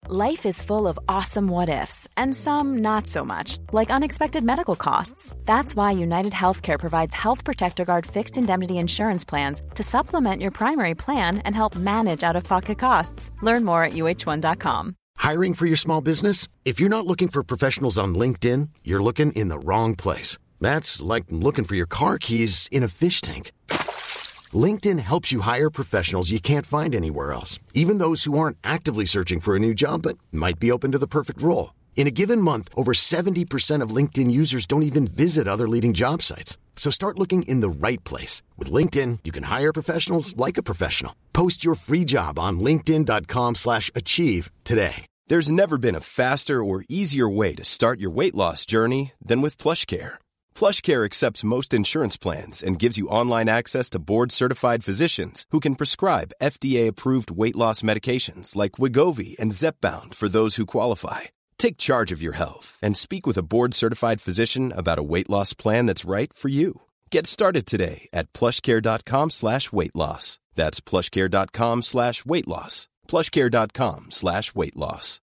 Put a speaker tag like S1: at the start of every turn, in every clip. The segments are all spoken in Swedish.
S1: Life is full of awesome what-ifs, and some not so much, like unexpected medical costs. That's why United Healthcare provides Health Protector Guard fixed indemnity insurance plans to supplement your primary plan and help manage out-of-pocket costs. Learn more at uh1.com.
S2: Hiring for your small business? If you're not looking for professionals on LinkedIn, you're looking in the wrong place. That's like looking for your car keys in a fish tank. LinkedIn helps you hire professionals you can't find anywhere else, even those who aren't actively searching for a new job but might be open to the perfect role. In a given month, over 70% of LinkedIn users don't even visit other leading job sites. So start looking in the right place. With LinkedIn, you can hire professionals like a professional. Post your free job on linkedin.com/achieve today.
S3: There's never been a faster or easier way to start your weight loss journey than with PlushCare. PlushCare accepts most insurance plans and gives you online access to board-certified physicians who can prescribe FDA-approved weight loss medications like Wegovy and Zepbound for those who qualify. Take charge of your health and speak with a board-certified physician about a weight loss plan that's right for you. Get started today at plushcare.com/weightloss. That's plushcare.com/weightloss. plushcare.com/weightloss.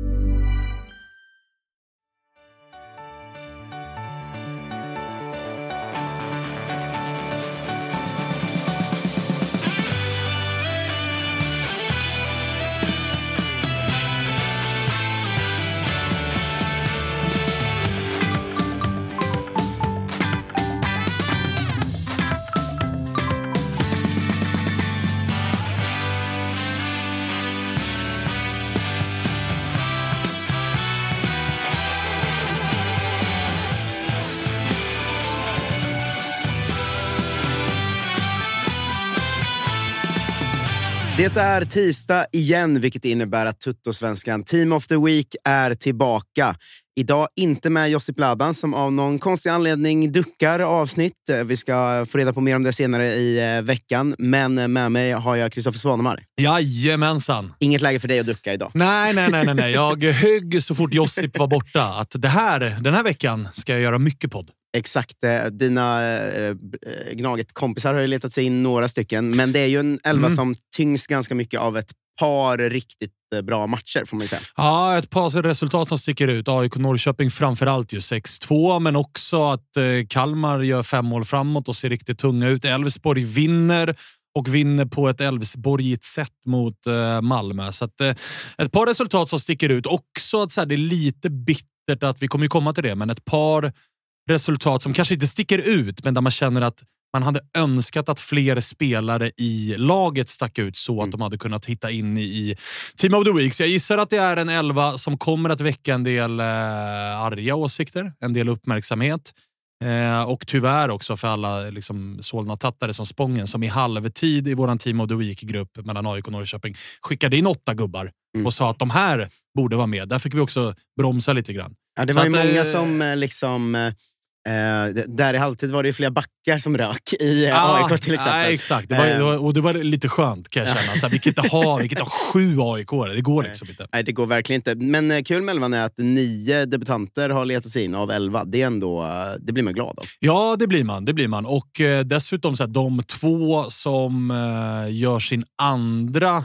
S4: Det är tisdag igen, vilket innebär att Tuttosvenskan Team of the Week är tillbaka. Idag inte med Josip Ladan som av någon konstig anledning duckar avsnitt. Vi ska få reda på mer om det senare i veckan. Men med mig har jag Kristoffer Svanemar.
S5: Jajamensan.
S4: Inget läge för dig att ducka idag.
S5: Nej. Jag högg så fort Josip var borta att den här veckan ska jag göra mycket podd.
S4: Exakt, dina Gnaget-kompisar har ju letat sig in några stycken. Men det är ju en elva som tyngs ganska mycket av ett par riktigt bra matcher, får man ju säga.
S5: Ja, ett par resultat som sticker ut. AIK Norrköping framförallt ju 6-2, men också att Kalmar gör 5 mål framåt och ser riktigt tunga ut. Elfsborg vinner på ett Elfsborgigt sätt mot Malmö. Så att, ett par resultat som sticker ut. Också att så här, det är lite bittert att vi kommer ju komma till det, men ett par resultat som kanske inte sticker ut, men där man känner att man hade önskat att fler spelare i laget stack ut så att de hade kunnat hitta in i Team of the Week. Så jag gissar att det är en 11 som kommer att väcka en del arga åsikter, en del uppmärksamhet. Och tyvärr också för alla liksom, Solna-tattare som Spången som i halvtid i våran Team of the Week-grupp mellan AIK och Norrköping skickade in 8 gubbar och sa att de här borde vara med. Där fick vi också bromsa lite grann.
S4: Ja, det var ju många som liksom... där i halvtid var det ju flera backar som rök i AIK till exempel.
S5: Ja, exakt. Det var lite skönt kan jag känna. Så här, vi kan inte ha 7 AIK-are. Det går liksom inte.
S4: Nej, det går verkligen inte. Men kul med 11 är att 9 debutanter har letat sig in av 11. Det är ändå, det blir man glad av. Ja, det blir man. Och dessutom så här, de 2 som gör sin andra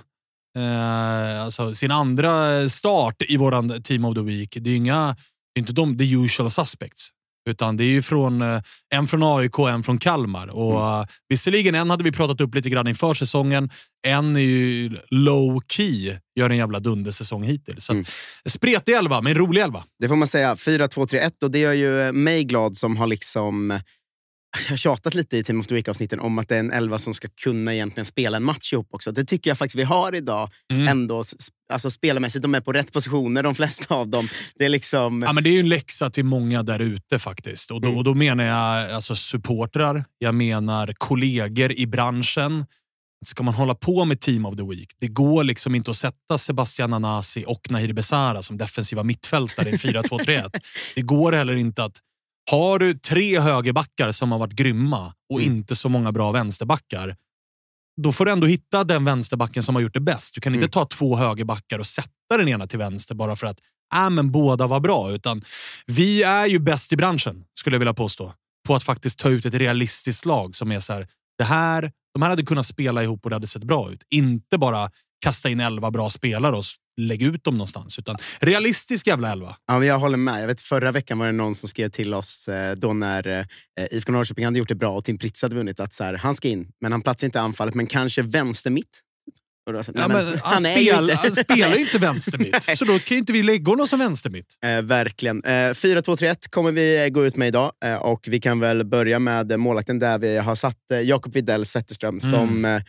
S4: start i våran Team of the Week. Det är inte de the usual suspects. Utan det är ju en från AIK och en från Kalmar. Och visserligen en hade vi pratat upp lite grann inför säsongen. En är ju low key, gör en jävla dundersäsong hittills. Så spretig 11, men rolig 11. Det får man säga, 4-2-3-1. Och det gör ju mig glad som har liksom... Jag har tjatat lite i Team of the Week-avsnitten om att det är en 11 som ska kunna egentligen spela en match ihop också. Det tycker jag faktiskt vi har idag. Ändå, alltså spelarmässigt, de är på rätt positioner, de flesta av dem. Det är liksom...
S5: Ja, men det är ju en läxa till många där ute faktiskt. Och då menar jag alltså supportrar, jag menar kollegor i branschen. Ska man hålla på med Team of the Week? Det går liksom inte att sätta Sebastian Anasi och Nahir Besara som defensiva mittfältare i 4-2-3-1. Det går heller inte att har du 3 högerbackar som har varit grymma och inte så många bra vänsterbackar, då får du ändå hitta den vänsterbacken som har gjort det bäst. Du kan inte ta 2 högerbackar och sätta den ena till vänster bara för att men båda var bra. Utan vi är ju bäst i branschen, skulle jag vilja påstå, på att faktiskt ta ut ett realistiskt lag som är så här, de här hade kunnat spela ihop och det hade sett bra ut. Inte bara kasta in 11 bra spelare och
S4: lägga ut dem någonstans. Utan realistisk jävla 11.
S6: Ja, men jag håller med. Jag vet, förra veckan var det någon som skrev till oss då när IFK Norrköping hade gjort det bra och Tim Pritz hade vunnit att så här, han ska in, men han platsar inte i anfallet, men kanske vänster mitt.
S4: Han spelar ju inte vänstermitt. Så då kan ju inte vi lägga honom som vänstermitt.
S6: Verkligen. 4-2-3-1 kommer vi gå ut med idag. Och vi kan väl börja med målakten där vi har satt Jakob Widell Zetterström som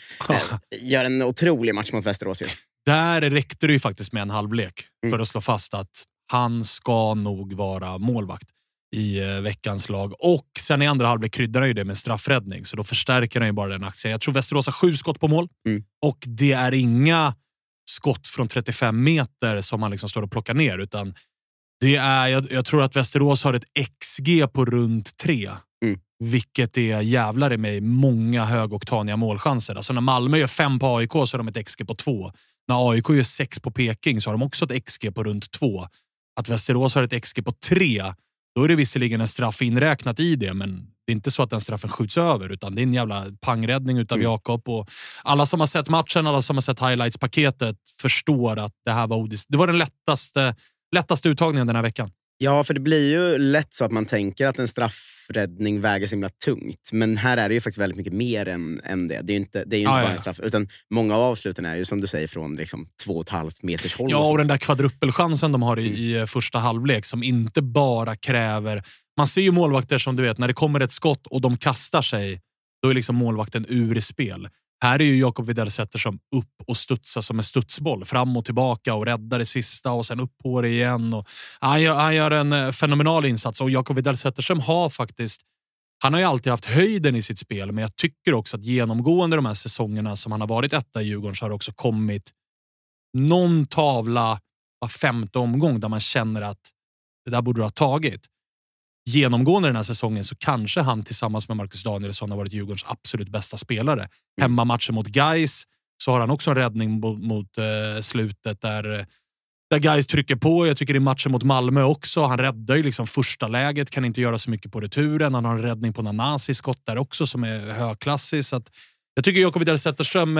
S6: gör en otrolig match mot Västerås.
S4: Där räckte det ju faktiskt med en halvlek för att slå fast att han ska nog vara målvakt i veckans lag. Och sen i andra halvlek kryddar han ju det med straffräddning. Så då förstärker han ju bara den aktien. Jag tror Västerås har 7 skott på mål. Och det är inga skott från 35 meter som man liksom står och plockar ner. Utan det är, jag tror att Västerås har ett XG på runt 3. Vilket är jävlar i mig många högoktaniga målchanser. Alltså när Malmö gör 5 på AIK så har de ett XG på 2. När AIK gör 6 på Peking så har de också ett XG på runt 2. Att Västerås har ett XG på 3, då är det visserligen en straff inräknat i det, men det är inte så att den straffen skjuts över, utan det är en jävla pangräddning utav Jakob. Och alla som har sett matchen, alla som har sett highlights-paketet förstår att det här var den lättaste uttagningen den här veckan.
S6: Ja, för det blir ju lätt så att man tänker att en straffräddning väger så himla tungt. Men här är det ju faktiskt väldigt mycket mer än det. Det är ju inte bara en straff, utan många av avsluten är ju som du säger från liksom 2,5 meters håll.
S4: Ja, och den där kvadruppelchansen de har i första halvlek som inte bara kräver... Man ser ju målvakter som du vet, när det kommer ett skott och de kastar sig, då är liksom målvakten ur spel. Här är ju Jakob Widell Zetterström upp och studsar som en studsboll. Fram och tillbaka och räddar det sista och sen upp på det igen. Och han gör en fenomenal insats. Och Jakob Widell Zetterström har faktiskt... Han har ju alltid haft höjden i sitt spel. Men jag tycker också att genomgående de här säsongerna som han har varit etta i Djurgården så har det också kommit någon tavla var 5:e omgång där man känner att det där borde du ha tagit. Genomgående den här säsongen så kanske han tillsammans med Marcus Danielsson har varit Djurgårdens absolut bästa spelare. Hemmamatchen mot Gais så har han också en räddning mot slutet där Gais trycker på. Jag tycker i matchen mot Malmö också. Han räddar ju liksom första läget, kan inte göra så mycket på returen. Han har en räddning på Nanasi skott där också som är högklassig. Så att jag tycker Jakob Widell Zetterström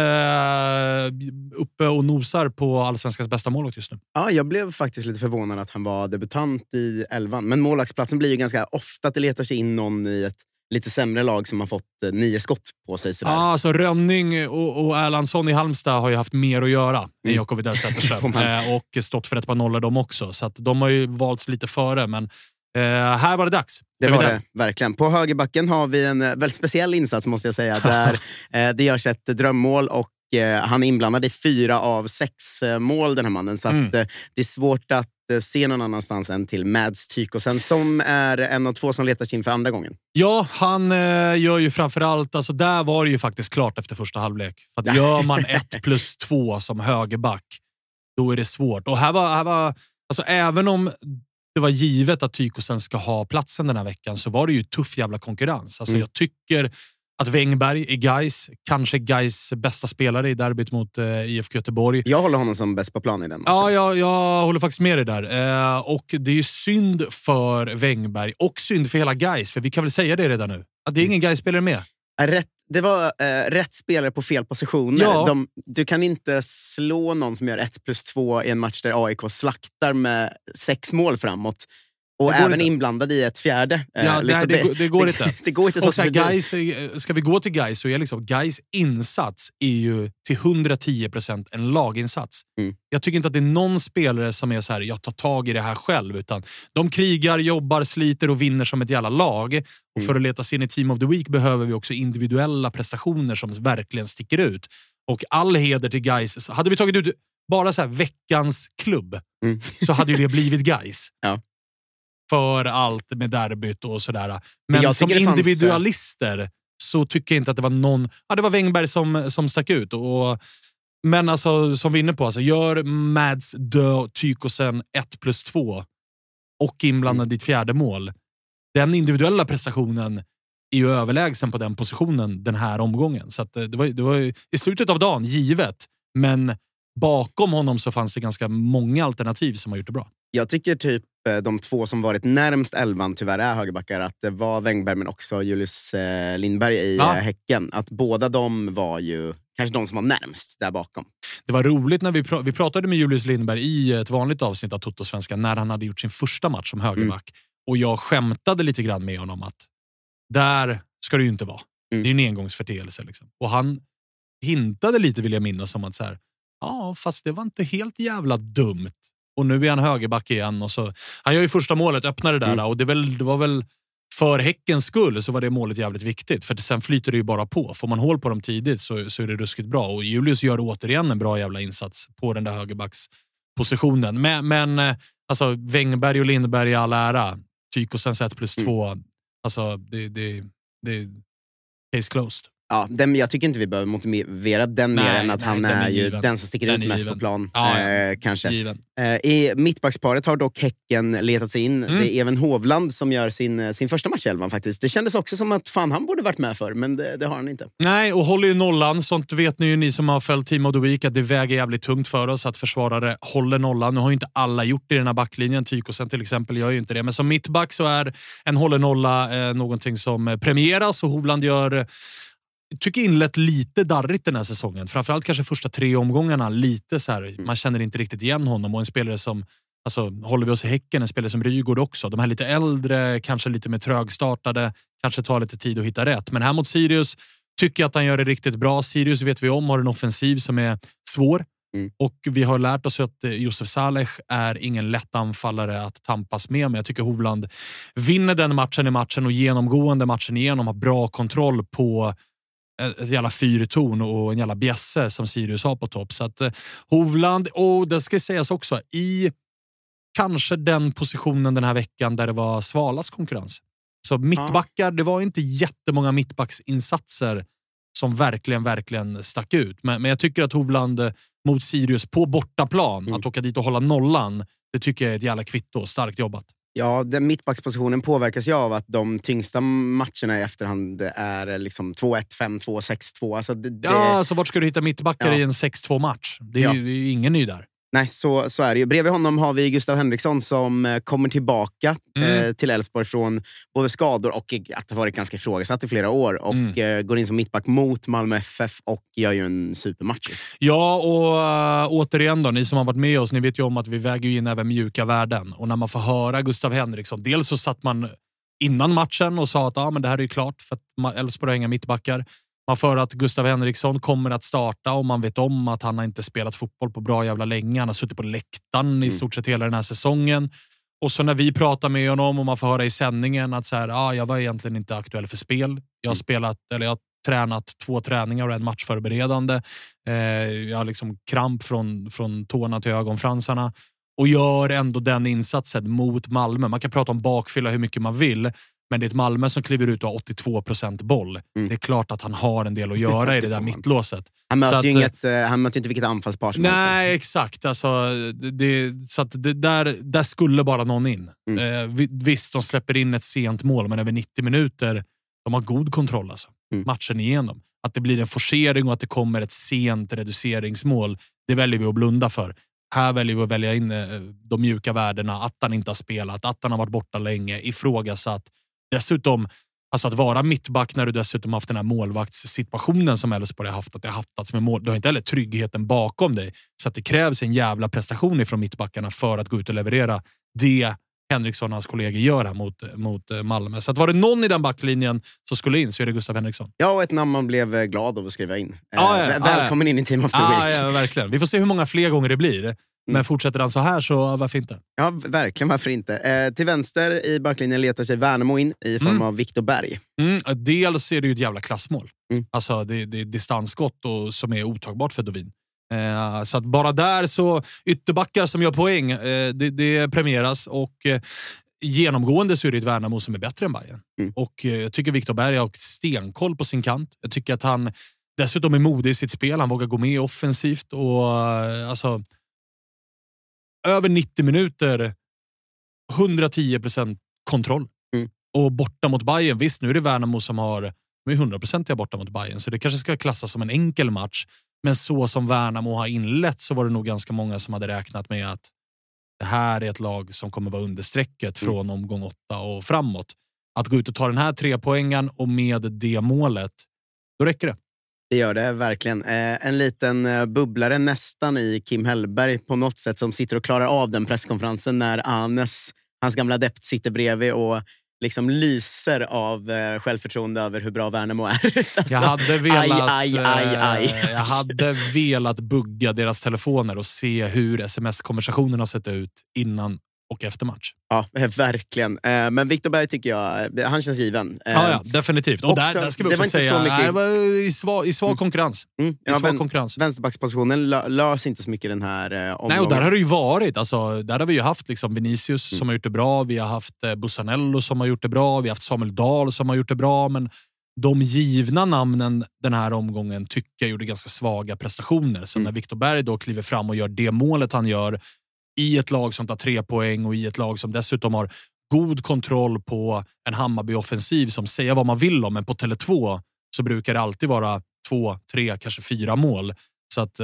S4: uppe och nosar på allsvenskans bästa målvakt just nu.
S6: Ja, jag blev faktiskt lite förvånad att han var debutant i 11. Men målvaktsplatsen blir ju ganska ofta att det letar sig in någon i ett lite sämre lag som har fått 9 skott på sig. Sådär.
S4: Ja, alltså Rönning och Erlandsson i Halmstad har ju haft mer att göra än Jakob Widell Zetterström. Och stått för ett par nollor de också. Så att de har ju valts lite före, men här var det dags.
S6: Det var det, verkligen. På högerbacken har vi en väldigt speciell insats måste jag säga. Där det görs ett drömmål och han är inblandad i 4 av 6 mål den här mannen. Så att, det är svårt att se någon annanstans än till Mads Tykosen som är en av 2 som letar sig in för andra gången.
S4: Ja, han gör ju framförallt, alltså där var det ju faktiskt klart efter första halvlek. För att gör man 1+2 som högerback, då är det svårt. Och här var alltså även om det var givet att Tykosen ska ha platsen den här veckan så var det ju tuff jävla konkurrens. Alltså jag tycker att Wängberg är Gais, kanske Gais bästa spelare i derbyt mot IFK Göteborg.
S6: Jag håller honom som bäst på plan i den matchen.
S4: Ja, jag håller faktiskt med dig där. Och det är ju synd för Wängberg och synd för hela Gais, för vi kan väl säga det redan nu. Att det är ingen Gais-spelare med.
S6: Det var rätt spelare på fel positioner.
S4: Ja.
S6: Du kan inte slå någon som gör 1+2 i en match där AIK slaktar med 6 mål framåt. Och även inte inblandad i ett fjärde.
S4: Ja, liksom det går inte.
S6: Det går inte.
S4: Och så här, Gais, ska vi gå till Gais så är liksom Gais insats är ju till 110% en laginsats. Jag tycker inte att det är någon spelare som är så här, jag tar tag i det här själv, utan de krigar, jobbar, sliter och vinner som ett jävla lag. Och för att leta sig in i Team of the Week behöver vi också individuella prestationer som verkligen sticker ut. Och all heder till Gais. Hade vi tagit ut bara så här veckans klubb så hade ju det blivit Gais.
S6: Ja. För
S4: allt med derbyt och sådär. Men som individualister så tycker jag inte att det var någon... Ja, det var Wängberg som stack ut. Men alltså, som vi är inne på, alltså, gör Mads Tykosen 1+2 och inblandad ditt fjärde mål. Den individuella prestationen är ju överlägsen på den positionen den här omgången. Så att det var i slutet av dagen givet, men bakom honom så fanns det ganska många alternativ som har gjort det bra.
S6: Jag tycker typ de 2 som varit närmst 11 tyvärr är högerbackar. Att det var Wängberg men också Julius Lindberg i Häcken. Att båda de var ju kanske de som var närmst där bakom.
S4: Det var roligt när vi pratade med Julius Lindberg i ett vanligt avsnitt av Toto-svenska när han hade gjort sin första match som högerback. Och jag skämtade lite grann med honom att där ska det ju inte vara. Det är ju en engångsförteelse liksom. Och han hintade lite, vill jag minnas, om att så här, ja, fast det var inte helt jävla dumt. Och nu är han högerback igen. Och så, han gör ju första målet, öppnar det där. Och det var väl för Häckens skull så var det målet jävligt viktigt. För sen flyter det ju bara på. Får man hål på dem tidigt så är det ruskigt bra. Och Julius gör återigen en bra jävla insats på den där högerbackspositionen. Men alltså, Wängberg och Lindberg i all ära. Tykosens 1+2. Alltså, det är case closed.
S6: Ja, jag tycker inte vi behöver motivera den mer än att han är ju den som sticker ut mest på plan. Kanske. I mittbacksparet har dock Häcken letat sig in. Det är även Hovland som gör sin första match i elvan faktiskt. Det kändes också som att han borde varit med för, men det har han inte.
S4: Nej, och håller ju nollan. Sånt vet ni som har följt Team of the Week att det väger jävligt tungt för oss att försvarare håller nollan. Nu har ju inte alla gjort det i den här backlinjen. Tykosen till exempel gör ju inte det. Men som mittback så är en håller nolla någonting som premieras, och Hovland tycker inlett lite darrigt den här säsongen. Framförallt kanske första 3 omgångarna lite så här, man känner inte riktigt igen honom, och en spelare som, alltså håller vi oss i Häcken, en spelare som Rygaard också. De här lite äldre, kanske lite mer trögstartade, kanske tar lite tid att hitta rätt. Men här mot Sirius tycker jag att han gör det riktigt bra. Sirius vet vi har en offensiv som är svår. Och vi har lärt oss att Josef Saleh är ingen lätt anfallare att tampas med. Men jag tycker Hovland vinner den matchen i matchen, och genomgående matchen igenom har bra kontroll på ett jävla fyrtorn och en jävla bjässe som Sirius har på topp. Så att Hovland, och det ska sägas också, i kanske den positionen den här veckan där det var svalas konkurrens. Så mittbackar, det var inte jättemånga mittbacksinsatser som verkligen stack ut. Men jag tycker att Hovland mot Sirius på bortaplan, att åka dit och hålla nollan, det tycker jag är ett jävla kvitto. Starkt jobbat.
S6: Ja, den mittbackspositionen påverkas ju av att de tyngsta matcherna i efterhand är liksom 2-1, 5-2, 6-2. Alltså
S4: så vart ska du hitta mittbackar i en 6-2-match? Det är ju ingen ny där.
S6: Nej, så är det ju. Bredvid honom har vi Gustav Henriksson som kommer tillbaka till Elfsborg från både skador och att det varit ganska ifrågasatt i flera år. Och går in som mittback mot Malmö FF och gör ju en supermatch.
S4: Ja, och återigen då, ni som har varit med oss, ni vet ju om att vi väger in även mjuka värden. Och när man får höra Gustav Henriksson, dels så satt man innan matchen och sa att men det här är ju klart för att Elfsborg har inga mittbackar. Man för att Gustav Henriksson kommer att starta, och man vet om att han har inte spelat fotboll på bra jävla länge. Han har suttit på läktaren i stort sett hela den här säsongen. Och så när vi pratar med honom och man får höra i sändningen att så här, jag var egentligen inte aktuell för spel. Jag har tränat 2 träningar och en matchförberedande. Jag har liksom kramp från tårna till ögonfransarna. Och gör ändå den insatsen mot Malmö. Man kan prata om bakfylla hur mycket man vill. Men det är ett Malmö som kliver ut och har 82% boll. Det är klart att han har en del att göra i det där mittlåset.
S6: Han möter ju inte vilket anfallspar som helst.
S4: Nej, exakt. Alltså, så att där skulle bara någon in. Visst, de släpper in ett sent mål, men över 90 minuter, de har god kontroll alltså. Matchen igenom. Att det blir en forcering och att det kommer ett sent reduceringsmål, det väljer vi att blunda för. Här väljer vi att välja in de mjuka värdena, att han inte har spelat, att han har varit borta länge, ifrågasatt. Dessutom, alltså att vara mittback när du dessutom haft den här målvaktssituationen som Elfsborg har haft, att det har haftats med mål. Du har inte heller tryggheten bakom dig. Så att det krävs en jävla prestation ifrån mittbackarna för att gå ut och leverera det Henriksson och hans kollegor gör här mot Malmö. Så att var det någon i den backlinjen som skulle in, så är det Gustav Henriksson.
S6: Ja, och ett namn man blev glad av att skriva in. Välkommen in i Team of the Week.
S4: Ja, verkligen. Vi får se hur många fler gånger det blir. Men fortsätter han så här, så varför inte?
S6: Ja, verkligen, varför inte? Till vänster i backlinjen letar sig Värnamo in i form av Viktor Berg.
S4: Dels är det ju ett jävla klassmål. Alltså det är distansskott och som är otagbart för Dovin. Så att bara där så ytterbackar som gör poäng, det premieras, och genomgående så är det ett Värnamo som är bättre än Bayern. Och jag tycker Viktor Berg har stenkoll på sin kant. Jag tycker att han dessutom är modig i sitt spel. Han vågar gå med offensivt och alltså över 90 minuter 110% kontroll. Och borta mot Bayern, visst nu är det Värnamo som har 100% borta mot Bayern, så det kanske ska klassas som en enkel match. Men så som Värnamo har inlett så var det nog ganska många som hade räknat med att det här är ett lag som kommer vara understrecket från omgång 8 och framåt. Att gå ut och ta den här 3 poängen och med det målet, då räcker det.
S6: Det gör det verkligen. En liten bubblare nästan i Kim Hellberg på något sätt som sitter och klarar av den presskonferensen när Anes, hans gamla adept, sitter bredvid och liksom lyser av självförtroende över hur bra Värnamo är. Alltså,
S5: jag hade velat bugga deras telefoner och se hur sms-konversationerna har sett ut innan och efter match.
S6: Ja, verkligen. Men Viktor Berg tycker jag, han känns given.
S5: Ja, definitivt. Och där ska vi också säga, det var i svag konkurrens. Konkurrens.
S6: Vänsterbackspositionen lös inte så mycket den här omgången.
S5: Nej, och där har det ju varit. Alltså, där har vi ju haft liksom Vinicius som har gjort det bra. Vi har haft Bussanello som har gjort det bra. Vi har haft Samuel Dahl som har gjort det bra. Men de givna namnen den här omgången tycker jag gjorde ganska svaga prestationer. Så när Viktor Berg då kliver fram och gör det målet han gör i ett lag som tar 3 poäng och i ett lag som dessutom har god kontroll på en Hammarby-offensiv som säger vad man vill om, men på Tele2 så brukar det alltid vara 2, 3, kanske 4 mål. Så att,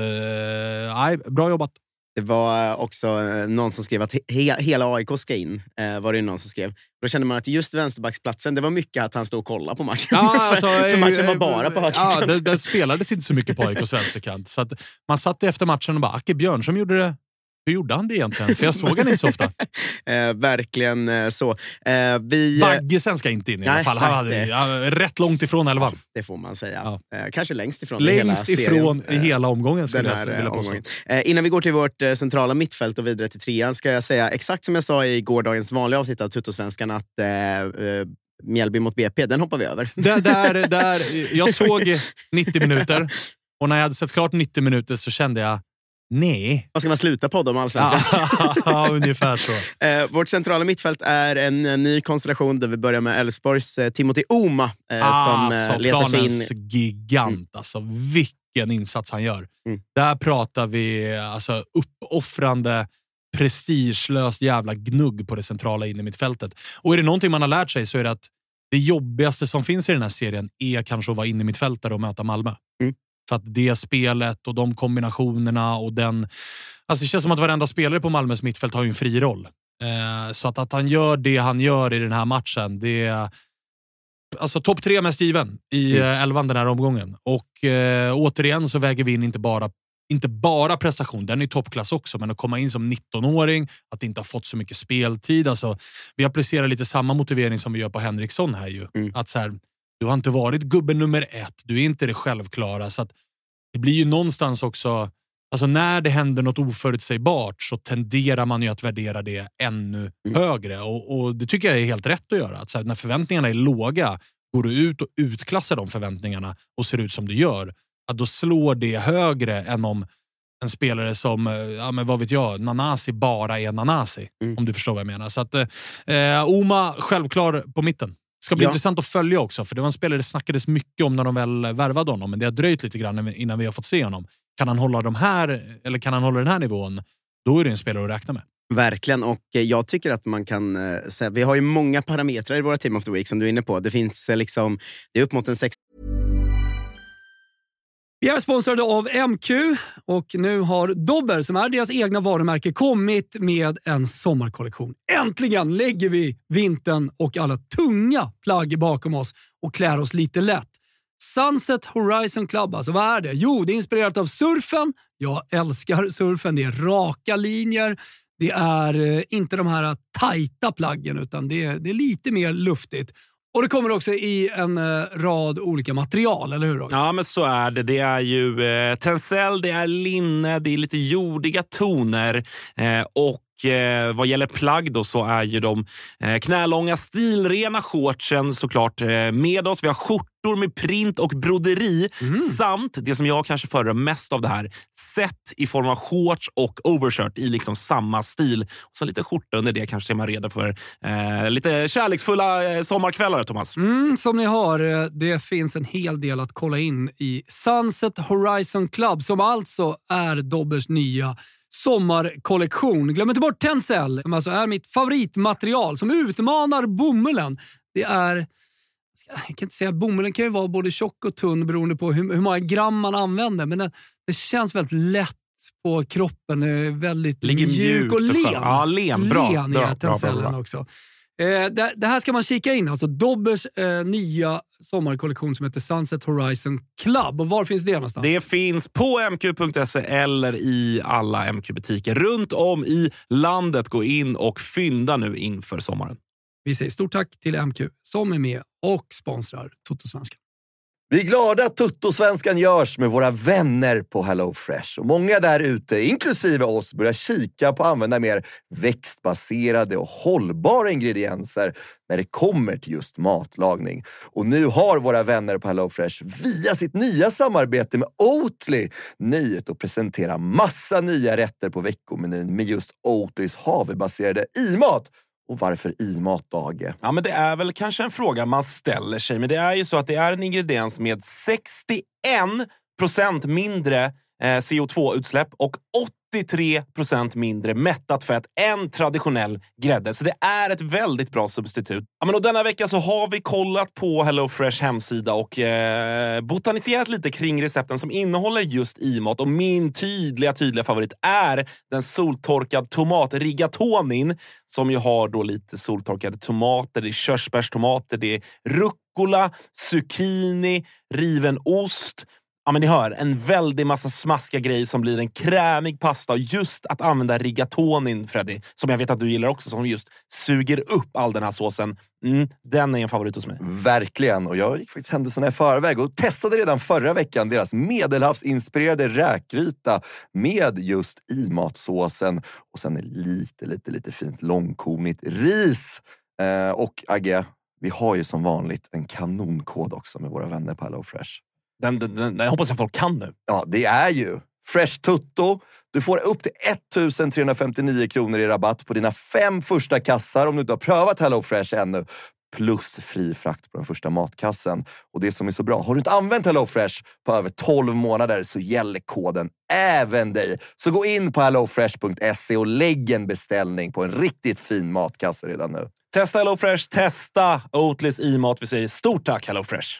S5: bra jobbat.
S6: Det var också någon som skrev att hela AIK ska in, var det någon som skrev. Då kände man att just vänsterbacksplatsen, det var mycket att han stod och kollade på matchen.
S5: Ja,
S6: för matchen var bara på högerkant.
S5: Ja, det spelades inte så mycket på AIKs vänsterkant. Så att man satt efter matchen och bara, Acke Björn som gjorde det. Hur gjorde han det egentligen? För jag såg han inte så ofta.
S6: Verkligen så.
S5: Baggesen ska inte in i alla fall. Han hade rätt långt ifrån 11. Ja,
S6: det får man säga. Kanske längst ifrån
S5: längst
S6: i hela
S5: ifrån
S6: serien.
S5: i hela omgången skulle jag vilja påstå.
S6: Innan vi går till vårt centrala mittfält och vidare till 3:an ska jag säga exakt som jag sa i gårdagens vanliga avsnitt av Tuttosvenskan att Mjällby mot BP, den hoppar vi över.
S5: Där, jag såg 90 minuter och när jag hade sett klart 90 minuter så kände jag nej.
S6: Vad ska man sluta podda om Allsvenskan?
S5: Ja, ungefär så.
S6: Vårt centrala mittfält är en ny konstellation där vi börjar med Elfsborgs Timothy Ouma som letar sig in.
S5: Gigant. Alltså, vilken insats han gör. Där pratar vi alltså uppoffrande, prestigelöst jävla gnugg på det centrala in i mittfältet. Och är det någonting man har lärt sig så är det att det jobbigaste som finns i den här serien är kanske att vara inne i mittfältare och möta Malmö. För att det spelet och de kombinationerna och den... Alltså det känns som att varenda spelare på Malmös mittfält har ju en fri roll. Så att han gör det han gör i den här matchen, det är... Alltså topp 3 mest given i 11 den här omgången. Och återigen så väger vi in inte bara prestation, den är toppklass också, men att komma in som 19-åring, att inte ha fått så mycket speltid. Alltså, vi applicerar lite samma motivering som vi gör på Henriksson här ju. Att så här, du har inte varit gubben nummer 1. Du är inte det självklara. Så att det blir ju någonstans också... Alltså när det händer något oförutsägbart så tenderar man ju att värdera det ännu högre. Och det tycker jag är helt rätt att göra. Att så här, när förväntningarna är låga, går du ut och utklassar de förväntningarna och ser ut som du gör, att då slår det högre än om en spelare som, ja men vad vet jag, Nanasi bara är Nanasi. Om du förstår vad jag menar. Så att Ouma självklar på mitten. Ska bli intressant att följa också, för det var en spelare det snackades mycket om när de väl värvade honom, men det har dröjt lite grann innan vi har fått se honom. Kan han hålla eller kan han hålla den här nivån, då är det en spelare att räkna med.
S6: Verkligen, och jag tycker att man kan säga, vi har ju många parametrar i våra Team of the Week som du är inne på. Det finns liksom, det är upp mot en 6.
S7: Vi är sponsrade av MQ och nu har Dobber, som är deras egna varumärke, kommit med en sommarkollektion. Äntligen lägger vi vintern och alla tunga plagg bakom oss och klär oss lite lätt. Sunset Horizon Club, alltså vad är det? Jo, det är inspirerat av surfen. Jag älskar surfen. Det är raka linjer. Det är inte de här tajta plaggen, utan det är lite mer luftigt. Och det kommer också i en rad olika material, eller hur?
S8: Ja, men så är det. Det är ju tencel, det är linne, det är lite jordiga toner och vad gäller plagg då så är ju de knälånga stilrena shortsen såklart med oss. Vi har skjortor med print och broderi samt det som jag kanske föredrar mest av det här, set i form av shorts och overshirt i liksom samma stil. Och så lite skjorta under det, kanske är man redo för lite kärleksfulla sommarkvällar, Thomas.
S7: Som ni hör, det finns en hel del att kolla in i Sunset Horizon Club, som alltså är Dobbers nya sommarkollektion. Glöm inte bort tencel, som alltså är mitt favoritmaterial, som utmanar bomullen. Det är, jag kan inte säga, bomullen kan ju vara både tjock och tunn beroende på hur många gram man använder, men det känns väldigt lätt på kroppen, väldigt mjuk och len.
S8: Ja, len. Bra.
S7: Len är tencellen också. Det här ska man kika in. Alltså Dobbers nya sommarkollektion som heter Sunset Horizon Club. Och var finns det någonstans?
S8: Det finns på mq.se eller i alla MQ-butiker runt om i landet. Gå in och fynda nu inför sommaren.
S7: Vi säger stort tack till MQ som är med och sponsrar Toto-svenskan.
S9: Vi är glada att Toto-svenskan görs med våra vänner på HelloFresh. Och många där ute, inklusive oss, börjar kika på att använda mer växtbaserade och hållbara ingredienser när det kommer till just matlagning. Och nu har våra vänner på HelloFresh via sitt nya samarbete med Oatly nöjet att presentera massa nya rätter på veckomenyn med just Oatlys havrebaserade i-mat. Och varför i-mat, Dage?
S8: Ja, men det är väl kanske en fråga man ställer sig. Men det är ju så att det är en ingrediens med 61% mindre CO2-utsläpp och 83% mindre mättat fett än traditionell grädde. Så det är ett väldigt bra substitut. Ja, men och denna vecka så har vi kollat på HelloFresh hemsida och botaniserat lite kring recepten som innehåller just i-mat. Och min tydliga favorit är den soltorkad tomat rigatonin som ju har då lite soltorkade tomater, det är körsbärstomater, det är rucola, zucchini, riven ost. Ja, men ni hör, en väldig massa smaskiga grejer som blir en krämig pasta. Och just att använda rigatonin, Freddy, som jag vet att du gillar också, som just suger upp all den här såsen. Den är en favorit hos mig.
S9: Verkligen, och jag gick faktiskt händelserna i förväg och testade redan förra veckan deras medelhavsinspirerade räkgryta med just i-matsåsen. Och sen lite fint långkornigt ris. Och Agge, vi har ju som vanligt en kanonkod också med våra vänner på HelloFresh.
S8: Den jag hoppas att folk kan nu.
S9: Ja, det är ju Fresh Tutto. Du får upp till 1359 kronor i rabatt på dina 5 första kassar om du inte har prövat HelloFresh ännu. Plus fri frakt på den första matkassen. Och det som är så bra, har du inte använt HelloFresh på över 12 månader så gäller koden även dig. Så gå in på hellofresh.se och lägg en beställning på en riktigt fin matkasse redan nu.
S8: Testa HelloFresh, testa Oatlys i-mat. Vi säger stort tack HelloFresh.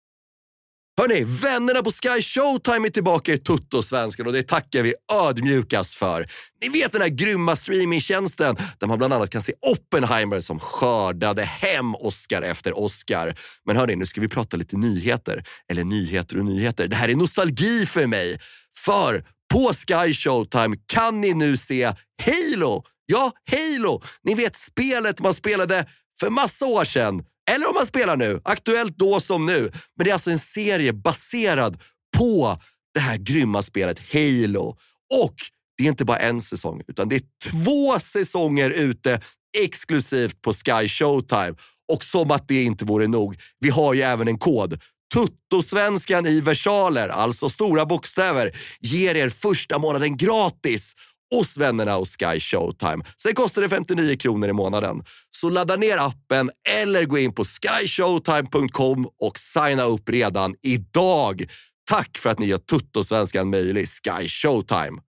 S9: Hörrni, vännerna på Sky Showtime är tillbaka i Toto-svenskan och det tackar vi ödmjukast för. Ni vet den här grymma streamingtjänsten där man bland annat kan se Oppenheimer som skördade hem Oscar efter Oscar. Men hörni, nu ska vi prata lite nyheter. Eller nyheter och nyheter. Det här är nostalgi för mig. För på Sky Showtime kan ni nu se Halo. Ja, Halo. Ni vet spelet man spelade för massa år sedan. Eller om man spelar nu, aktuellt då som nu. Men det är alltså en serie baserad på det här grymma spelet Halo. Och det är inte bara en säsong, utan det är 2 säsonger ute exklusivt på Sky Showtime. Och som att det inte vore nog, vi har ju även en kod. Toto-svenskan i versaler, alltså stora bokstäver, ger er första månaden gratis hos vännerna och Sky Showtime. Sen kostar det 59 kronor i månaden. Så ladda ner appen eller gå in på skyshowtime.com och signa upp redan idag. Tack för att ni gör Toto-svenskan möjlig. Sky Showtime.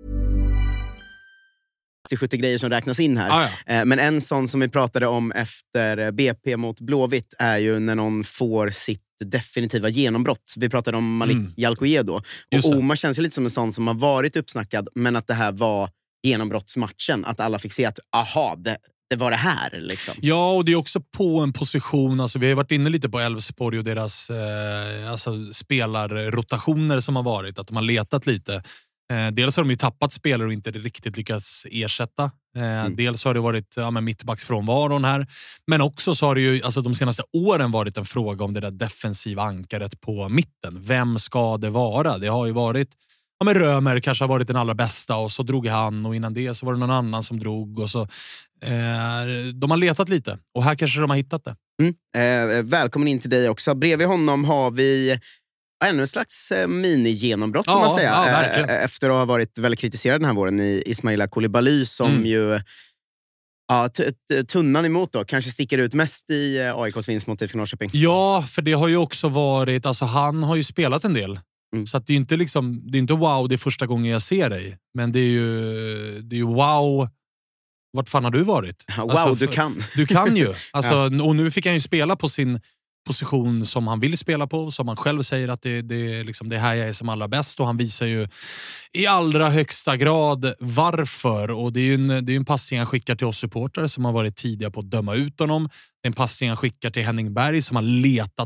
S6: 70 grejer som räknas in här. Men en sån som vi pratade om efter BP mot Blåvitt är ju när någon får sitt definitiva genombrott. Vi pratade om Malik Jalkoye då. Och Omar känns ju lite som en sån som har varit uppsnackad, men att det här var genombrottsmatchen. Att alla fick se att, aha, det var det här liksom. Ja,
S5: och det är också på en position, alltså vi har varit inne lite på Elfsborg och deras spelarrotationer som har varit, att de har letat lite. Dels har de ju tappat spelare och inte riktigt lyckats ersätta. Dels har det varit mittbacksfrånvaron här. Men också så har det ju de senaste åren varit en fråga om det där defensiva ankaret på mitten. Vem ska det vara? Det har ju varit... Römer kanske har varit den allra bästa och så drog han, och innan det så var det någon annan som drog. Och så, de har letat lite och här kanske de har hittat det.
S6: Välkommen in till dig också. Bredvid honom har vi... ännu en slags mini-genombrott får man säga. Efter att ha varit väldigt kritiserad den här våren i Ismaila Koulibaly som ju tunnan emot då kanske sticker ut mest i AIKs vinst mot IFK Norrköping.
S5: Ja, för det har ju också varit, han har ju spelat en del. Så att det är inte det är inte wow, det är första gången jag ser dig. Men det är ju wow. Vart fan har du varit?
S6: Wow, du kan.
S5: Du kan ju. Och nu fick han ju spela på sin position som han vill spela på, som han själv säger att det är liksom det här jag är som allra bäst, och han visar ju i allra högsta grad varför, och det är ju en passning han skickar till oss supportare som har varit tidiga på att döma ut honom. Det är en passning han skickar till Henning Berg som har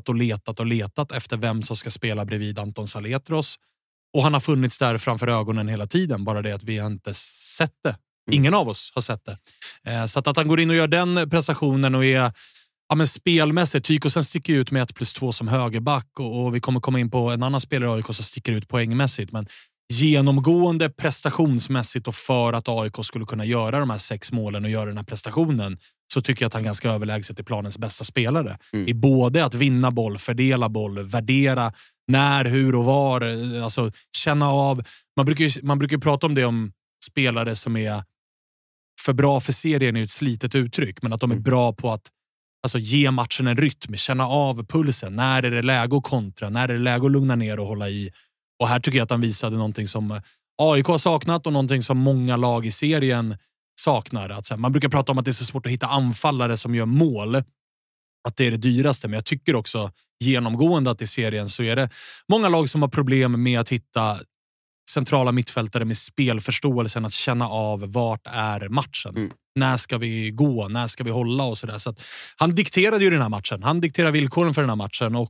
S5: letat efter vem som ska spela bredvid Anton Saletros, och han har funnits där framför ögonen hela tiden, bara det att vi har inte sett det. Ingen av oss har sett det. Så att han går in och gör den prestationen och är men spelmässigt. Tykosen sticker ut med 1+2 som högerback, och vi kommer komma in på en annan spelare AIK som sticker ut poängmässigt, men genomgående prestationsmässigt, och för att AIK skulle kunna göra de här 6 målen och göra den här prestationen, så tycker jag att han ganska överlägset är planens bästa spelare. I både att vinna boll, fördela boll, värdera när, hur och var, alltså känna av. Man brukar ju prata om det om spelare som är för bra för serien, är ett slitet uttryck, men att de är bra på att alltså ge matchen en rytm, känna av pulsen. När är det läge att kontra? När är det läge att lugna ner och hålla i? Och här tycker jag att han visade någonting som AIK har saknat, och någonting som många lag i serien saknar. Att, så här, man brukar prata om att det är så svårt att hitta anfallare som gör mål. Att det är det dyraste. Men jag tycker också genomgående att i serien så är det många lag som har problem med att hitta centrala mittfältare med spelförståelsen, att känna av vart är matchen. När ska vi gå? När ska vi hålla? Och sådär. Så att han dikterade ju den här matchen. Han dikterar villkoren för den här matchen och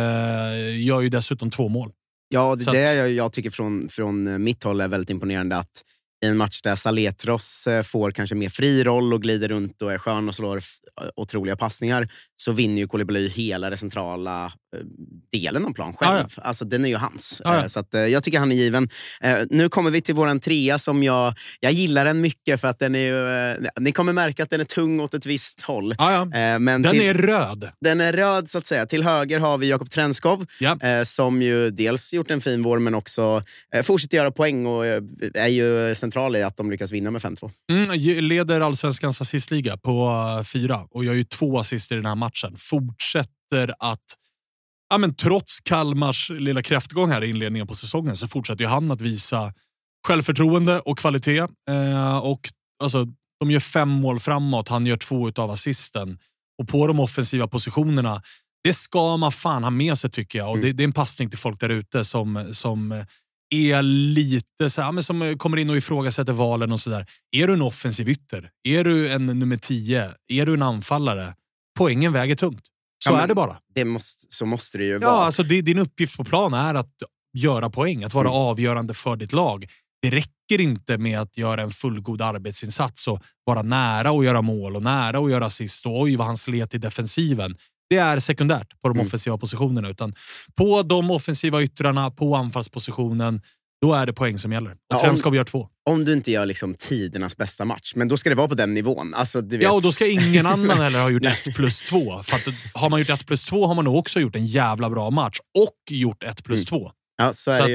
S5: gör ju dessutom 2 mål.
S6: Ja, det jag tycker från mitt håll är väldigt imponerande, att i en match där Saletros får kanske mer fri roll och glider runt och är skön och slår otroliga passningar, så vinner ju Koulibaly hela den centrala delen av plan själv. Alltså den är ju hans. Så att, jag tycker han är given. Nu kommer vi till våran 3 som jag gillar den mycket, för att den är ju, ni kommer märka att den är tung åt ett visst håll. Men
S5: den är röd.
S6: Den är röd så att säga. Till höger har vi Jakob Trenskov, som ju dels gjort en fin vår, men också fortsätter göra poäng och är ju central i att de lyckas vinna med 5-2.
S5: Leder allsvenskans assistliga på 4 och gör ju 2 assist i den här matchen. Fortsätter att trots Kalmars lilla kräftgång här i inledningen på säsongen, så fortsätter ju han att visa självförtroende och kvalitet. Och alltså, de gör 5 mål framåt, han gör 2 utav assisten. Och på de offensiva positionerna, det ska man fan ha med sig, tycker jag. Och det är en passning till folk där ute som är lite så här, men som kommer in och ifrågasätter valen och sådär. Är du en offensiv ytter? Är du en nummer 10? Är du en anfallare? Poängen väger tungt. Så är det bara.
S6: Så måste det ju vara.
S5: Ja, alltså din uppgift på plan är att göra poäng, att vara avgörande för ditt lag. Det räcker inte med att göra en fullgod arbetsinsats och vara nära att göra mål och nära att göra assist och oj vad han slet i defensiven. Det är sekundärt på de offensiva positionerna, utan på de offensiva yttrarna, på anfallspositionen, då är det poäng som gäller. Och sen ska vi göra 2.
S6: Om du inte gör liksom tidernas bästa match, men då ska det vara på den nivån. Alltså, du vet.
S5: Ja, och då ska ingen annan heller ha gjort 1+2. För att har man gjort 1+2 har man nog också gjort en jävla bra match och gjort 1+2.
S6: Ja, så att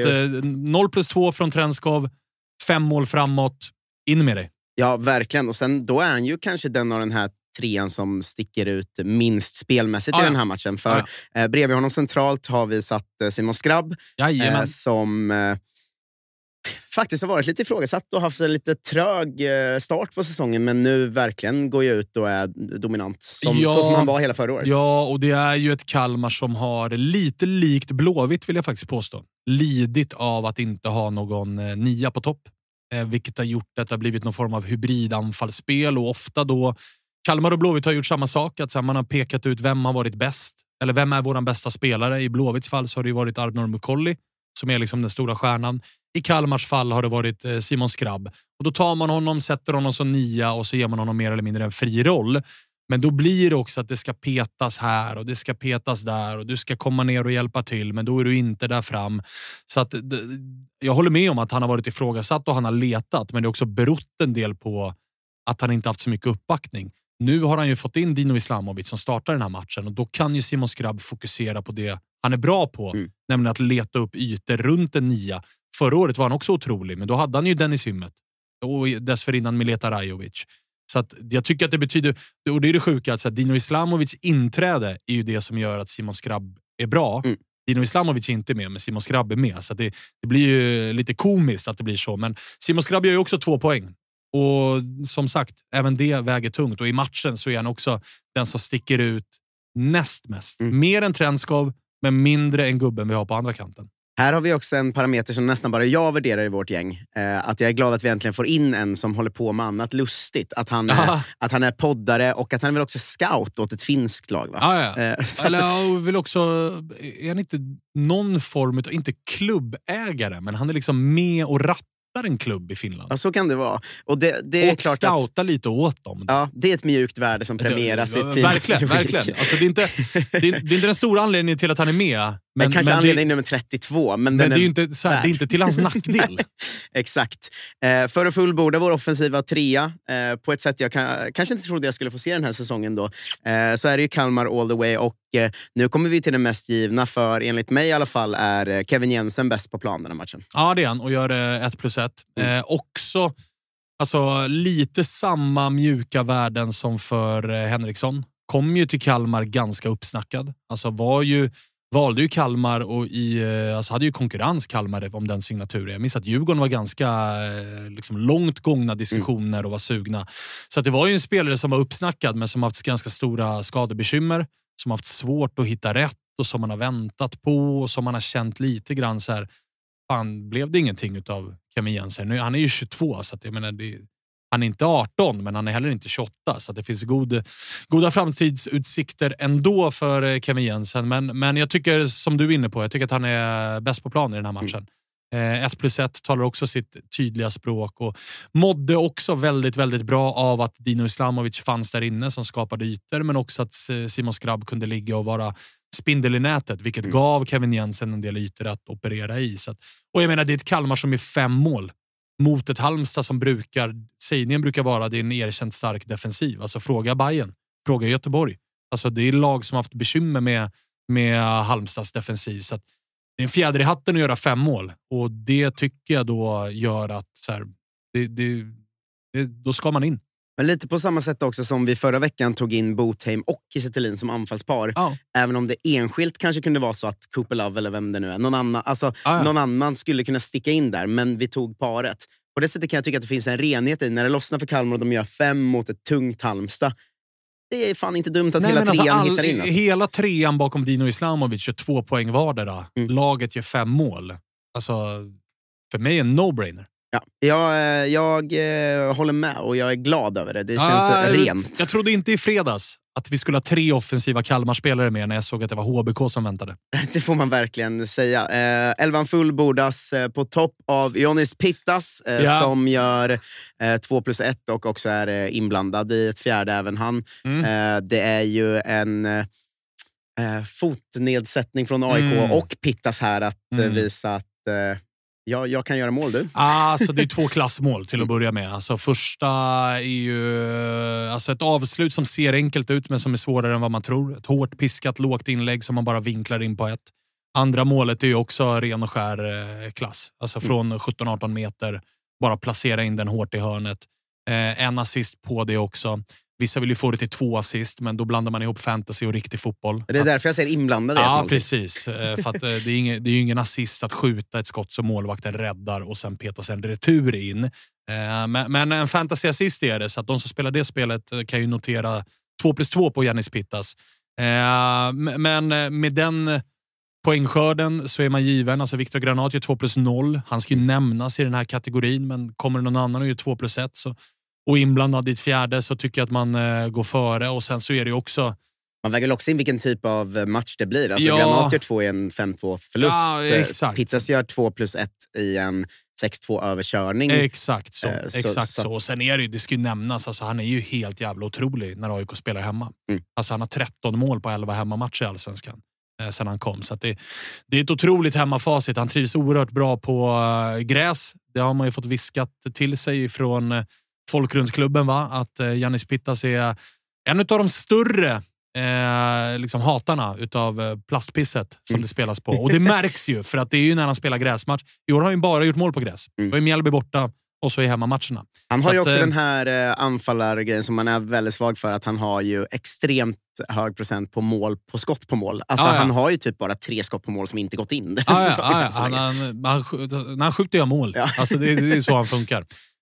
S5: 0+2 från Trenskov, 5 mål framåt, in med dig.
S6: Ja, verkligen. Och sen då är han ju kanske den av den här 3 som sticker ut minst spelmässigt i den här matchen. För bredvid honom centralt har vi satt Simon Skrabb, som faktiskt har varit lite ifrågasatt och haft en lite trög start på säsongen, men nu verkligen går ju ut och är dominant så som han var hela förra året.
S5: Ja, och det är ju ett Kalmar som har lite likt Blåvitt, vill jag faktiskt påstå, lidit av att inte ha någon 9 på topp, vilket har gjort att det har blivit någon form av hybridanfallsspel, och ofta då Kalmar och Blåvitt har gjort samma sak, att man har pekat ut vem har varit bäst, eller vem är våran bästa spelare. I Blåvitts fall så har det ju varit Arnor Mukolli som är liksom den stora stjärnan. I Kalmars fall har det varit Simon Skrabb. Och då tar man honom, sätter honom som 9 och så ger man honom mer eller mindre en fri roll. Men då blir det också att det ska petas här och det ska petas där och du ska komma ner och hjälpa till, men då är du inte där fram. Så att jag håller med om att han har varit ifrågasatt och han har letat, men det har också berott en del på att han inte haft så mycket uppbackning. Nu har han ju fått in Dino Islamovic som startar den här matchen, och då kan ju Simon Skrabb fokusera på det han är bra på, nämligen att leta upp ytor runt en 9. Förra året var han också otrolig, men då hade han ju Dennis Hymmet och dessförinnan Mileta Rajovic. Så att jag tycker att det betyder, och det är det sjuka, att Dino Islamovic inträde är ju det som gör att Simon Skrabb är bra. Dino Islamovic är inte med, men Simon Skrabb är med. Så att det blir ju lite komiskt att det blir så. Men Simon Skrabb gör ju också 2 poäng. Och som sagt, även det väger tungt. Och i matchen så är han också den som sticker ut näst mest. Mer än Trenskov, men mindre än gubben vi har på andra kanten.
S6: Här har vi också en parameter som nästan bara jag värderar i vårt gäng. Att jag är glad att vi äntligen får in en som håller på med annat lustigt. Att han är poddare och att han är väl också scout åt ett finskt lag, va?
S5: Eller vill också, är han inte någon form av, inte klubbägare, men han är liksom med och rattar en klubb i Finland.
S6: Ja, så kan det vara. Och det är klart
S5: scouta lite åt dem.
S6: Ja, det är ett mjukt värde som premieras i team.
S5: Verkligen. Alltså, det är inte den stora anledningen till att han är med.
S6: Men kanske anledning nummer 32. Men
S5: det är ju inte, det är inte till hans nackdel.
S6: Exakt. För att fullborda vår offensiva trea, på ett sätt jag kanske inte trodde jag skulle få se den här säsongen då, så är det ju Kalmar all the way. Och nu kommer vi till den mest givna, för enligt mig i alla fall är Kevin Jensen bäst på plan den här matchen.
S5: Ja, det är han, och gör 1+1. Också alltså, lite samma mjuka värden som för Henriksson. Kom ju till Kalmar ganska uppsnackad. Alltså valde ju Kalmar och alltså hade ju konkurrens Kalmar om den signaturen. Jag minns att Djurgården var ganska liksom långt gångna diskussioner och var sugna. Så att det var ju en spelare som var uppsnackad, men som haft ganska stora skadebekymmer, som haft svårt att hitta rätt och som man har väntat på och som man har känt lite grann så här, fan, blev det ingenting utav Kevin Jensen? Nu, han är ju 22, så att jag menar, han är inte 18, men han är heller inte 28, så att det finns goda framtidsutsikter ändå för Kevin Jensen. Men jag tycker, som du är inne på, jag tycker att han är bäst på plan i den här matchen. 1+1 talar också sitt tydliga språk och mådde också väldigt, väldigt bra av att Dino Islamovic fanns där inne som skapade ytor, men också att Simon Skrabb kunde ligga och vara spindel i nätet, vilket gav Kevin Jensen en del ytor att operera i. Så att, och jag menar, det är ett Kalmar som är 5 mål mot ett Halmstad som sägningen brukar vara, det är en erkänt stark defensiv. Alltså fråga Bayern, fråga Göteborg. Alltså det är lag som har haft bekymmer med Halmstads defensiv. Så att det är en fjäder i hatten att göra 5 mål. Och det tycker jag då gör att så här, då ska man in.
S6: Men lite på samma sätt också som vi förra veckan tog in Botheim och Kiese Thelin som anfallspar. Ja. Även om det enskilt kanske kunde vara så att Cooper Love, eller vem det nu är, någon annan skulle kunna sticka in där. Men vi tog paret. På det sättet kan jag tycka att det finns en renhet i när det lossnar för Kalmar och de gör 5 mot ett tungt Halmstad. Det är fan inte dumt att hela trean hittar in. Alltså. Hela
S5: trean bakom Dino Islamovic gör 2 poäng vardera. Laget gör 5 mål. Alltså, för mig är en no-brainer.
S6: Ja, jag håller med och jag är glad över det. Det känns rent.
S5: Jag trodde inte i fredags att vi skulle ha 3 offensiva Kalmar-spelare med när jag såg att det var HBK som väntade.
S6: Det får man verkligen säga. Elvan fullbordas på topp av Ioannis Pittas som gör 2+1 och också är inblandad i ett fjärde även han. Det är ju en fotnedsättning från AIK och Pittas här att visa att jag kan göra mål, du.
S5: Alltså det är 2 klassmål till att börja med. Alltså första är ju alltså ett avslut som ser enkelt ut men som är svårare än vad man tror. Ett hårt piskat, lågt inlägg som man bara vinklar in på ett. Andra målet är ju också ren och skär klass. Alltså från 17-18 meter bara placera in den hårt i hörnet. En assist på det också. Vissa vill ju få det till 2 assist, men då blandar man ihop fantasy och riktig fotboll.
S6: Det är därför jag säger inblandad.
S5: Ja, precis. För att det är ju ingen assist att skjuta ett skott som målvakten räddar och sen petas en retur in. Men en fantasy-assist är det, så att de som spelar det spelet kan ju notera 2+2 på Ioannis Pittas. Men med den poängskörden så är man given. Alltså Viktor Granat gör 2+0. Han ska ju nämnas i den här kategorin, men kommer det någon annan och gör 2+1 så... och inblandad i ett fjärde, så tycker jag att man går före. Och sen så är det ju också...
S6: Man väger också in vilken typ av match det blir. Alltså Granat gör 2 i en 5-2-förlust.
S5: Ja, exakt.
S6: Pittas gör 2+1 i en 6-2-överkörning.
S5: Exakt så. Exakt så. Och sen är det ju, det ska ju nämnas, alltså han är ju helt jävla otrolig när AIK spelar hemma. Alltså han har 13 mål på 11 hemmamatcher i Allsvenskan sen han kom. Så att det är ett otroligt hemmafacit. Han trivs oerhört bra på gräs. Det har man ju fått viskat till sig från folk runt klubben, va? Att Ioannis Pittas är en av de större liksom hatarna utav plastpisset som det spelas på. Och det märks ju, för att det är ju när han spelar gräsmatch. I år har han ju bara gjort mål på gräs. Då är Mjällby borta och så är hemmamatcherna.
S6: Han har ju också den här anfallargrejen som man är väldigt svag för, att han har ju extremt hög procent på mål, på skott på mål. Alltså han har ju typ bara 3 skott på mål som inte gått in.
S5: När han skjuter jag mål. Alltså det är så han funkar.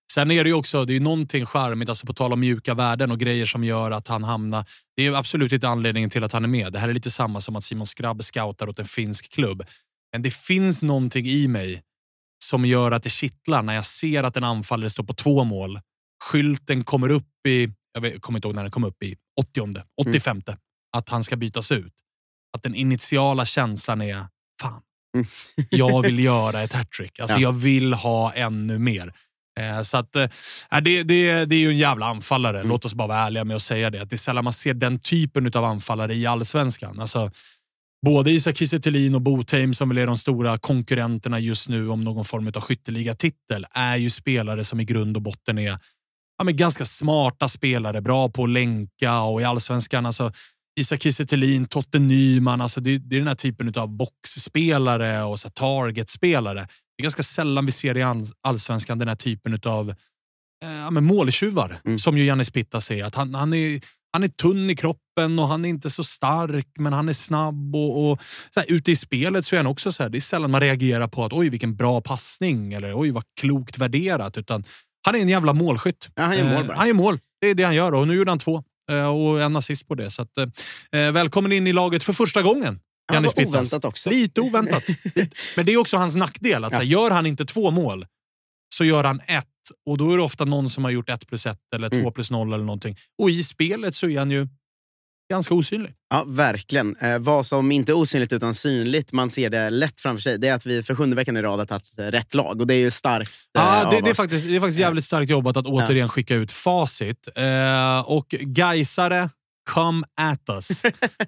S5: Sen är det ju också, det är någonting charmigt, alltså på tal om mjuka värden och grejer som gör att han hamnar. Det är absolut inte anledningen till att han är med. Det här är lite samma som att Simon Skrabb scoutar åt en finsk klubb. Men det finns någonting i mig som gör att det kittlar när jag ser att en anfallare står på 2 mål. Skylten kommer upp i, jag kommer inte ihåg när den kom upp i 80:e, 85:e. Att han ska bytas ut. Att den initiala känslan är, fan, jag vill göra ett hattrick. Alltså jag vill ha ännu mer. Så att det är ju en jävla anfallare. Låt oss bara vara ärliga med att säga det. Att det är sällan man ser den typen av anfallare i allsvenskan. Alltså, både Isak Kiese Thelin och Botheim, som väl är de stora konkurrenterna just nu om någon form av skytteliga-titel, är ju spelare som i grund och botten är men ganska smarta spelare, bra på att länka, och i allsvenskan, alltså Isak Kiese Thelin, Totte Nyman, alltså det är den här typen av boxspelare och så targetspelare. Det är ganska sällan vi ser i allsvenskan den här typen av måltjuvar, som ju Giannis Pittas är. Att han är tunn i kroppen och han är inte så stark, men han är snabb och så här, ute i spelet så är han också så här, det är sällan man reagerar på att oj vilken bra passning eller oj vad klokt värderat, utan han är en jävla målskytt.
S6: Ja, han gör mål bara.
S5: Han gör mål, det är det han gör, och nu gjorde han 2 och en assist på det. Så att, välkommen in i laget för första gången.
S6: Ja, oväntat också.
S5: Lite oväntat. Men det är också hans nackdel. Att, så här, gör han inte 2 mål så gör han 1. Och då är det ofta någon som har gjort 1+1 eller 2+0 eller någonting. Och i spelet så är han ju ganska osynlig.
S6: Ja, verkligen. Vad som inte är osynligt utan synligt, man ser det lätt framför sig, det är att vi för 7:e veckan i rad har tagit rätt lag. Och det är ju starkt
S5: det är faktiskt jävligt starkt jobbat att återigen skicka ut facit. Och Gaisare, come at us.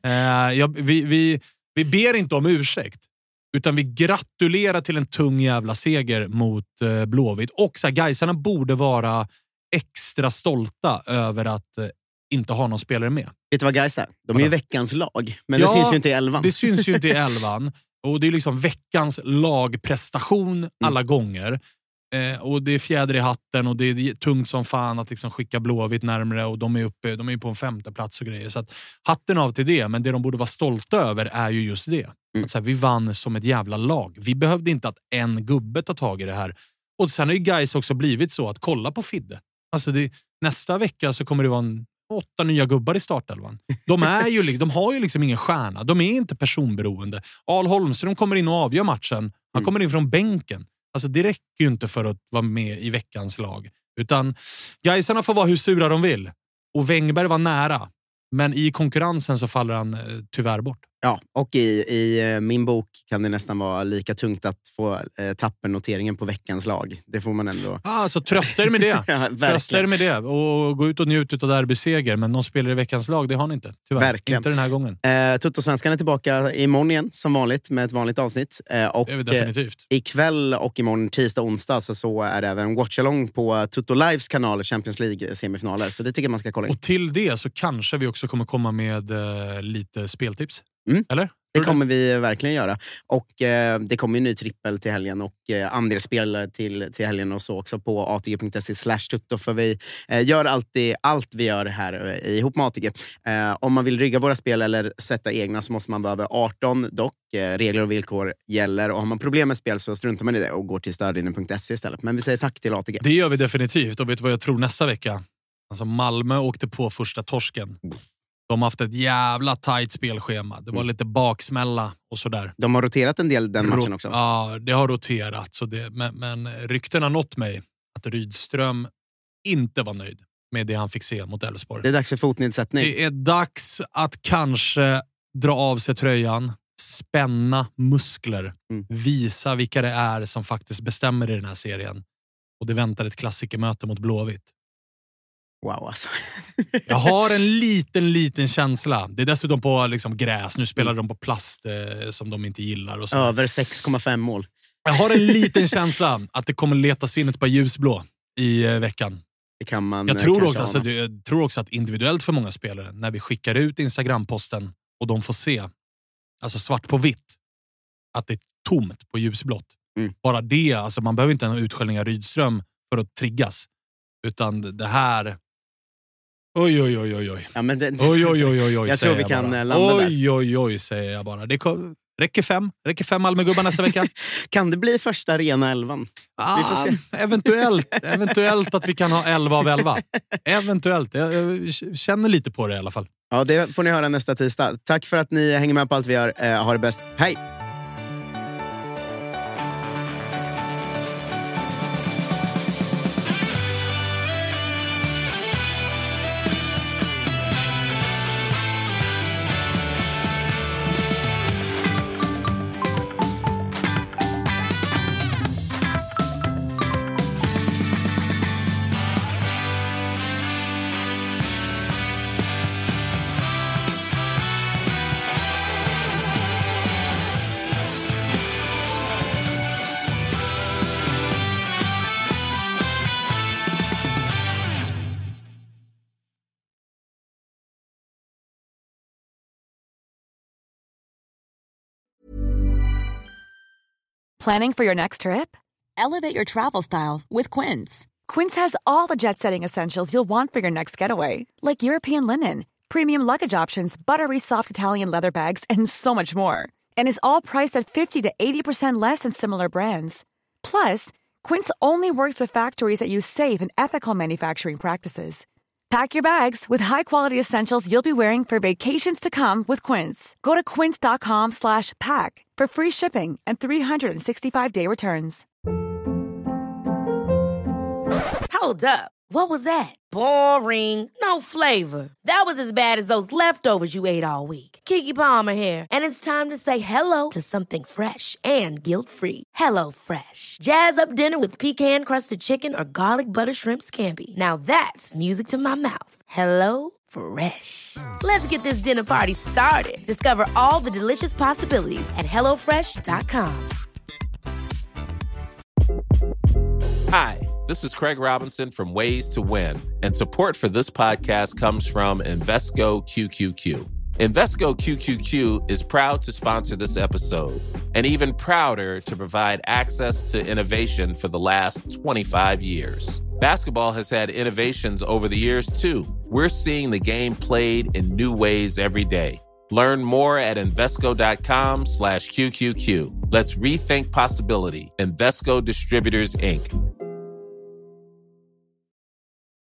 S5: Vi ber inte om ursäkt, utan vi gratulerar till en tung jävla seger mot Blåvitt. Och så här, Gaisarna borde vara extra stolta över att inte ha någon spelare med.
S6: Vet du vad Gais är? De är ju veckans lag, men det syns ju inte i 11.
S5: Det syns ju inte i 11. Och det är liksom veckans lagprestation alla gånger. Och det är fjäder i hatten och det är tungt som fan att liksom skicka Blåvitt närmare, och de är på en 5:e plats och grejer. Så att hatten av till det, men det de borde vara stolta över är ju just det. Att så här, vi vann som ett jävla lag. Vi behövde inte att en gubbe ta tag i det här. Och sen har ju Gais också blivit så att kolla på Fidde. Alltså nästa vecka så kommer det vara 8 nya gubbar i startelvan. De har ju liksom ingen stjärna. De är inte personberoende. Al Holmström kommer in och avgör matchen. Han kommer in från bänken. Alltså det räcker ju inte för att vara med i veckans lag. Utan Gaisarna får vara hur sura de vill. Och Wängberg var nära. Men i konkurrensen så faller han tyvärr bort.
S6: Ja, och i min bok kan det nästan vara lika tungt att få tappernoteringen på veckans lag. Det får man ändå...
S5: Så trösta er med det.
S6: Ja,
S5: trösta er med det. Och gå ut och njut av derbyseger. Men någon spelar i veckans lag, det har ni inte. Tyvärr.
S6: Verkligen.
S5: Inte den här gången.
S6: Tuttosvenskan är tillbaka imorgon igen, som vanligt, med ett vanligt avsnitt. Och
S5: det är definitivt.
S6: Ikväll och imorgon, tisdag och onsdag, så är det även watchalong på Tutto Lives kanal, Champions League-semifinaler. Så det tycker jag man ska kolla in.
S5: Och till det så kanske vi också kommer komma med lite speltips. Eller?
S6: Det kommer vi verkligen göra. Och det kommer en ny trippel till helgen och andelsspel till helgen och så också på atg.se/tutto, för vi gör alltid allt vi gör här ihop med ATG. Om man vill rygga våra spel eller sätta egna så måste man vara över 18 dock. Regler och villkor gäller, och har man problem med spel så struntar man i det och går till stödlinjen.se istället. Men vi säger tack till ATG.
S5: Det gör vi definitivt, och vet du vad jag tror nästa vecka? Alltså Malmö åkte på första torsken. De har haft ett jävla tight spelschema. Det var lite baksmälla och sådär.
S6: De har roterat en del den matchen också.
S5: Ja, det har roterat. Så men rykten har nått mig att Rydström inte var nöjd med det han fick se mot Elfsborg.
S6: Det är dags för fotnedsättning.
S5: Det är dags att kanske dra av sig tröjan, spänna muskler, visa vilka det är som faktiskt bestämmer i den här serien. Och det väntar ett klassikermöte mot Blåvitt.
S6: Wow, alltså.
S5: Jag har en liten känsla. Det är dessutom på liksom gräs. Nu spelar de på plast som de inte gillar. Och så.
S6: Över 6,5 mål.
S5: Jag har en liten känsla att det kommer letas in ett par ljusblå i veckan.
S6: Det kan man.
S5: Jag tror också att individuellt för många spelare, när vi skickar ut Instagram-posten och de får se, alltså svart på vitt, att det är tomt på ljusblått. Bara det, alltså man behöver inte en utskällning av Rydström för att triggas. Utan det här... Oj.
S6: Ja, men
S5: oj,
S6: jag tror vi kan landa där.
S5: Oj, säger jag bara. Räcker 5 Malmögubbar nästa vecka?
S6: Kan det bli första rena 11? Vi får se.
S5: Eventuellt att vi kan ha 11 av 11. Eventuellt. Jag känner lite på det i alla fall.
S6: Ja, det får ni höra nästa tisdag. Tack för att ni hänger med på allt vi gör. Ha det bäst. Hej!
S1: Planning for your next trip? Elevate your travel style with Quince. Quince has all the jet-setting essentials you'll want for your next getaway, like European linen, premium luggage options, buttery soft Italian leather bags, and so much more. And is all priced at 50 to 80% less than similar brands. Plus, Quince only works with factories that use safe and ethical manufacturing practices. Pack your bags with high-quality essentials you'll be wearing for vacations to come with Quince. Go to quince.com/pack for free shipping and 365-day returns.
S10: Hold up. What was that? Boring. No flavor. That was as bad as those leftovers you ate all week. Keke Palmer here, and it's time to say hello to something fresh and guilt-free. Hello Fresh. Jazz up dinner with pecan-crusted chicken or garlic butter shrimp scampi. Now that's music to my mouth. Hello Fresh. Let's get this dinner party started. Discover all the delicious possibilities at hellofresh.com.
S11: Hi, this is Craig Robinson from Ways to Win, and support for this podcast comes from Invesco QQQ. Invesco QQQ is proud to sponsor this episode, and even prouder to provide access to innovation for the last 25 years. Basketball has had innovations over the years, too. We're seeing the game played in new ways every day. Learn more at Invesco.com/QQQ. Let's rethink possibility. Invesco Distributors, Inc.